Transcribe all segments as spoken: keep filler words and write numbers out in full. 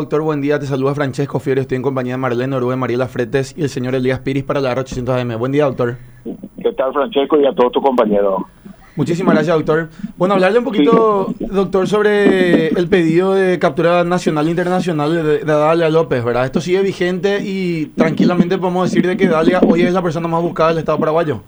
doctor, buen día. Te saluda Francesco Fiore. Estoy en compañía de Marlene Orue, Mariela Fretes y el señor Elías Piris para la R ochocientos A M. Buen día, doctor. ¿Qué tal, Francesco, y a todos tus compañeros? Muchísimas gracias, doctor. Bueno, hablarle un poquito, sí, doctor, sobre el pedido de captura nacional e internacional de, de Dalia López, ¿verdad? Esto sigue vigente y tranquilamente podemos decir de que Dalia hoy es la persona más buscada del Estado paraguayo.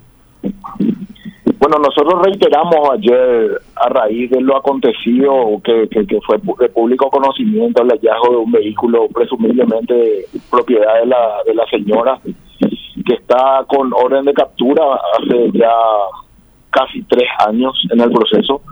Bueno, nosotros reiteramos ayer, a raíz de lo acontecido, que, que, que fue de público conocimiento, el hallazgo de un vehículo presumiblemente propiedad de la, de la señora, que está con orden de captura hace ya casi tres años en el proceso.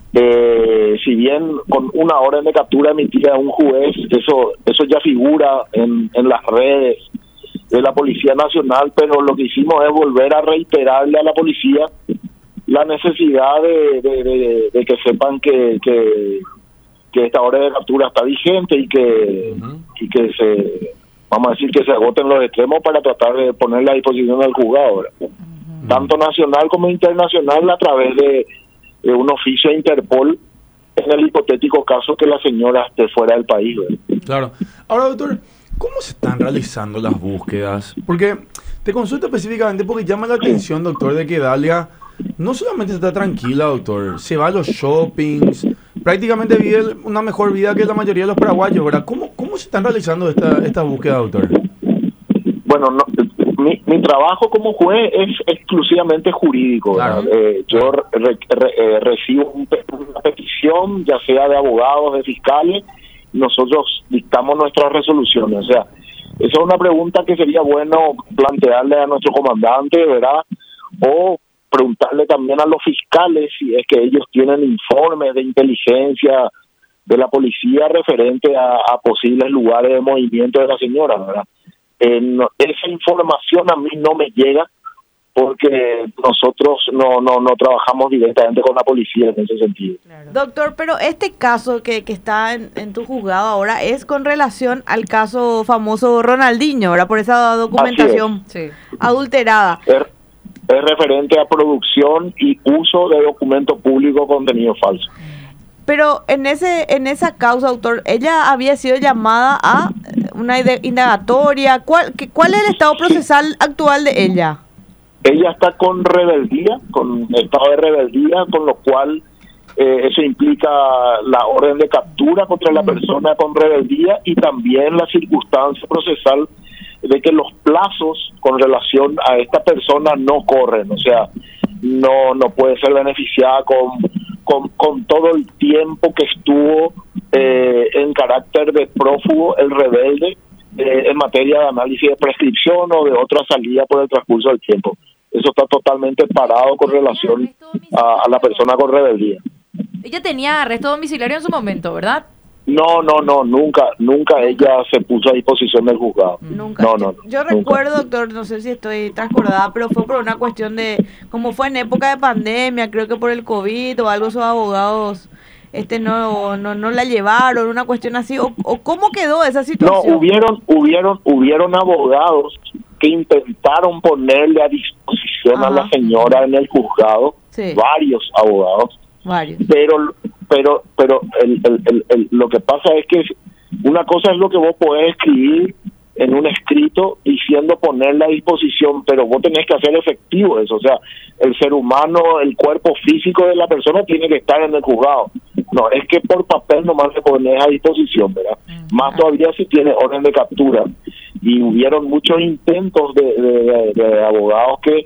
Eh, si bien con una orden de captura emitida de un juez, eso eso ya figura en, en las redes de la Policía Nacional, pero lo que hicimos es volver a reiterarle a la policía la necesidad de, de, de, de que sepan que, que que esta orden de captura está vigente y que uh-huh. y que se, vamos a decir, que se agoten los extremos para tratar de ponerla a disposición del juzgado, uh-huh. tanto nacional como internacional, a través de, de un oficio de Interpol en el hipotético caso que la señora esté fuera del país, ¿verdad? Claro. Ahora, doctor, ¿cómo se están realizando las búsquedas? Porque te consulto específicamente porque llama la atención, doctor, de que Dalia no solamente está tranquila, doctor, se va a los shoppings, prácticamente vive una mejor vida que la mayoría de los paraguayos, ¿verdad? ¿Cómo, cómo se están realizando esta, esta búsqueda, doctor? Bueno, no, mi, mi trabajo como juez es exclusivamente jurídico, claro. eh, yo re, re, re, recibo una petición, ya sea de abogados, de fiscales, y nosotros dictamos nuestras resoluciones. O sea, esa es una pregunta que sería bueno plantearle a nuestro comandante, ¿verdad? O preguntarle también a los fiscales si es que ellos tienen informes de inteligencia de la policía referente a, a posibles lugares de movimiento de la señora, ¿verdad? Eh, no, esa información a mí no me llega porque nosotros no no no trabajamos directamente con la policía en ese sentido. Claro. Doctor, pero este caso que, que está en, en tu juzgado ahora es con relación al caso famoso Ronaldinho, ¿verdad? Por esa documentación sí. adulterada. Es, es referente a producción y uso de documentos públicos contenido falso. Pero en ese en esa causa, doctor, ella había sido llamada a una indagatoria. ¿Cuál, que, ¿Cuál es el estado procesal actual de ella? Ella está con rebeldía, con estado de rebeldía, con lo cual eh, eso implica la orden de captura contra la persona con rebeldía y también la circunstancia procesal de que los plazos con relación a esta persona no corren, o sea, no no puede ser beneficiada con con, con todo el tiempo que estuvo eh, en carácter de prófugo el rebelde eh, en materia de análisis de prescripción o de otra salida por el transcurso del tiempo. Eso está totalmente parado con relación a, a la persona con rebeldía. Ella tenía arresto domiciliario en su momento, ¿verdad? No, no, no, nunca, nunca ella se puso a disposición del juzgado. Nunca. No, no, no, Yo nunca. recuerdo, doctor, no sé si estoy transcordada, pero fue por una cuestión de, como fue en época de pandemia, creo que por el COVID o algo, esos abogados este no no no la llevaron, una cuestión así, o, o cómo quedó esa situación. No, hubieron, hubieron, hubieron abogados que intentaron ponerle a disposición Ajá. a la señora en el juzgado, sí. varios abogados, varios. pero pero pero el, el, el, el, lo que pasa es que una cosa es lo que vos podés escribir en un escrito diciendo ponerla a disposición, pero vos tenés que hacer efectivo eso, o sea, el ser humano, el cuerpo físico de la persona tiene que estar en el juzgado. No, es que por papel nomás le pones a disposición, ¿verdad? Uh-huh. Más todavía si tiene orden de captura. Y hubieron muchos intentos de, de, de, de abogados que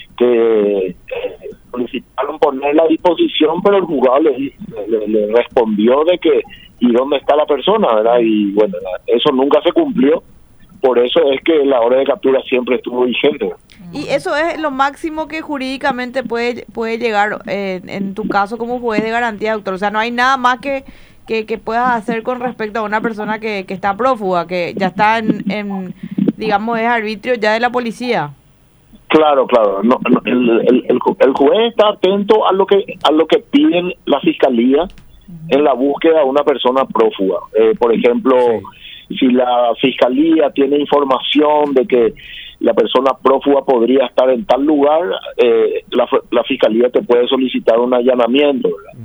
que eh, solicitaron ponerla a disposición, pero el juzgado le, le, le respondió de que y dónde está la persona, ¿verdad? Y bueno, eso nunca se cumplió. Por eso es que la orden de captura siempre estuvo vigente. Y eso es lo máximo que jurídicamente puede puede llegar eh, en tu caso como juez de garantía, doctor. O sea, no hay nada más que que, que puedas hacer con respecto a una persona que, que está prófuga, que ya está en, en, digamos, es arbitrio ya de la policía. Claro, claro. No, no, el, el, el, el juez está atento a lo que a lo que piden la fiscalía uh-huh. en la búsqueda de una persona prófuga. Eh, por ejemplo, sí. si la fiscalía tiene información de que la persona prófuga podría estar en tal lugar, eh, la, la fiscalía te puede solicitar un allanamiento, ¿verdad? Uh-huh.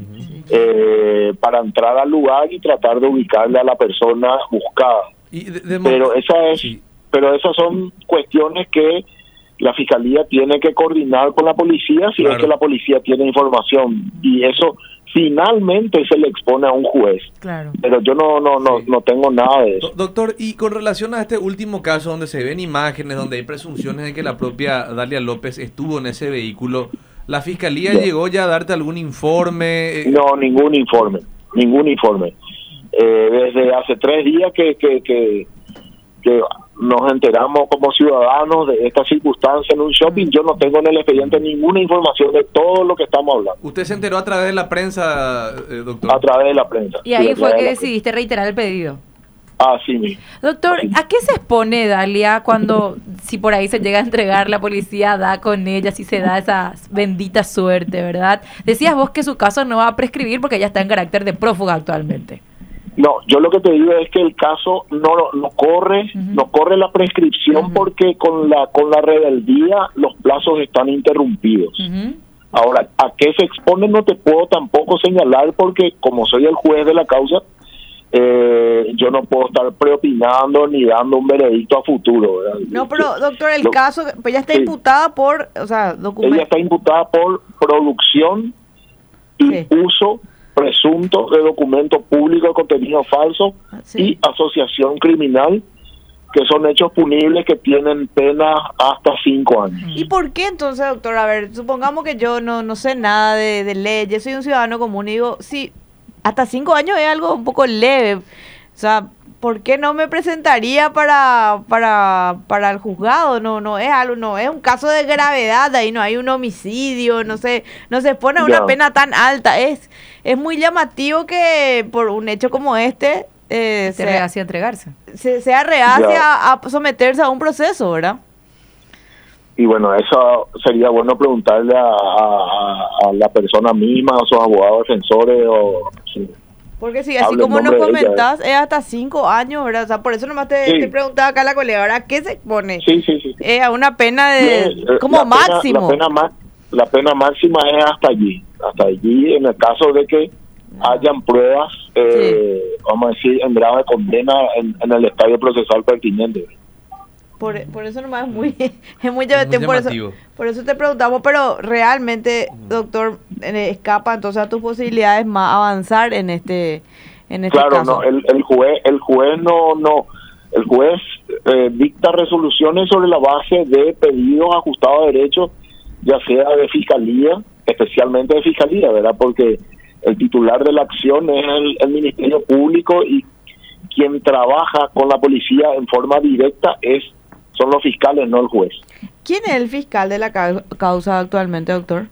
eh, para entrar al lugar y tratar de ubicarle a la persona buscada. Y de- de- Pero esa es, sí. pero esas son cuestiones que la fiscalía tiene que coordinar con la policía si Claro. es que la policía tiene información, y eso finalmente se le expone a un juez. Claro. Pero yo no no no Sí. no tengo nada de eso. Do- Doctor, y con relación a este último caso donde se ven imágenes, donde hay presunciones de que la propia Dalia López estuvo en ese vehículo, ¿la fiscalía No. llegó ya a darte algún informe? Eh, No, ningún informe, ningún informe. Eh, desde hace tres días que, que, que, que nos enteramos como ciudadanos de esta circunstancia en un shopping, yo no tengo en el expediente ninguna información de todo lo que estamos hablando, ¿Usted se enteró a través de la prensa, eh, doctor? a través de la prensa. Y Sí, ahí a fue través que de la decidiste reiterar el pedido. prensa. Así mismo. Doctor, ¿a qué se expone Dalia cuando, si por ahí se llega a entregar, la policía da con ella, si se da esa bendita suerte, ¿verdad? Decías vos que su caso no va a prescribir porque ella está en carácter de prófuga actualmente. No, yo lo que te digo es que el caso no no corre, Ujú. no corre la prescripción Ujú. porque con la con la rebeldía los plazos están interrumpidos. Ujú. Ahora, ¿a qué se expone? No te puedo tampoco señalar porque como soy el juez de la causa, eh, yo no puedo estar preopinando ni dando un veredicto a futuro, ¿verdad? No, pero doctor, el Lo- caso, pues ella está Sí. imputada por, o sea, Ella documento. está imputada por producción y Sí. uso presunto de documento público de contenido falso Sí. y asociación criminal, que son hechos punibles que tienen pena hasta cinco años. ¿Y por qué entonces, doctor? A ver, supongamos que yo no, no sé nada de, de leyes, soy un ciudadano común y digo, sí, hasta cinco años es algo un poco leve. O sea, ¿por qué no me presentaría para, para, para el juzgado? No, no es algo, no es un caso de gravedad, ahí no hay un homicidio, no sé, no se pone una Ya. pena tan alta. Es, es muy llamativo que por un hecho como este eh, Se sea, rehace a entregarse. se- sea reacia Ya. a someterse a un proceso, ¿verdad? Y bueno, eso sería bueno preguntarle a, a- a la persona misma, a sus abogados defensores o... sí. Porque sí, así Habla en como nos nombre de ella, comentás, es hasta cinco años, ¿verdad? O sea, por eso nomás te, Sí. te preguntaba acá la colega, ¿ahora qué se pone? Sí, sí, sí. Eh, a una pena de, Eh, eh, como la pena- máximo. la, pena ma- la pena máxima es hasta allí. Hasta allí, en el caso de que hayan pruebas, eh, vamos a decir, en grado de condena en, en el estadio procesal pertinente. Por, por eso nomás es muy, es muy llamativo. Por eso, llamativo. por eso te preguntamos, pero realmente, doctor, eh, escapa entonces a tus posibilidades más avanzar en este, en este Claro, caso. no, el, el juez, el juez no, no, el juez eh, dicta resoluciones sobre la base de pedidos ajustados a derechos, ya sea de fiscalía, especialmente de fiscalía, ¿verdad? Porque el titular de la acción es el, el Ministerio Público y quien trabaja con la policía en forma directa es son los fiscales, no el juez. ¿Quién es el fiscal de la ca- causa actualmente, doctor?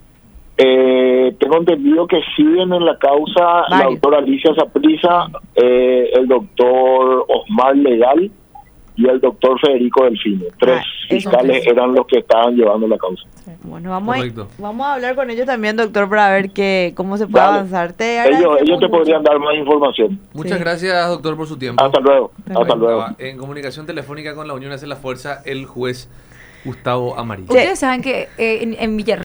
Eh, tengo entendido que siguen en la causa la Varios. doctora Alicia Saprissa, eh, el doctor Osmar Legal y el doctor Federico Delfino. Tres Ah, esos fiscales tres. eran los que estaban llevando la causa. Bueno, vamos a, Correcto. vamos a hablar con ellos también, doctor, para ver qué, cómo se puede Dale. avanzar. Te Ellos, agradecemos ellos te mucho. podrían dar más información. Muchas Sí. gracias, doctor, por su tiempo. Hasta luego. Hasta Hasta luego. Estaba en comunicación telefónica con la Unión Hace la Fuerza, el juez Gustavo Amarillo. Ustedes saben que eh, en, en Villarreal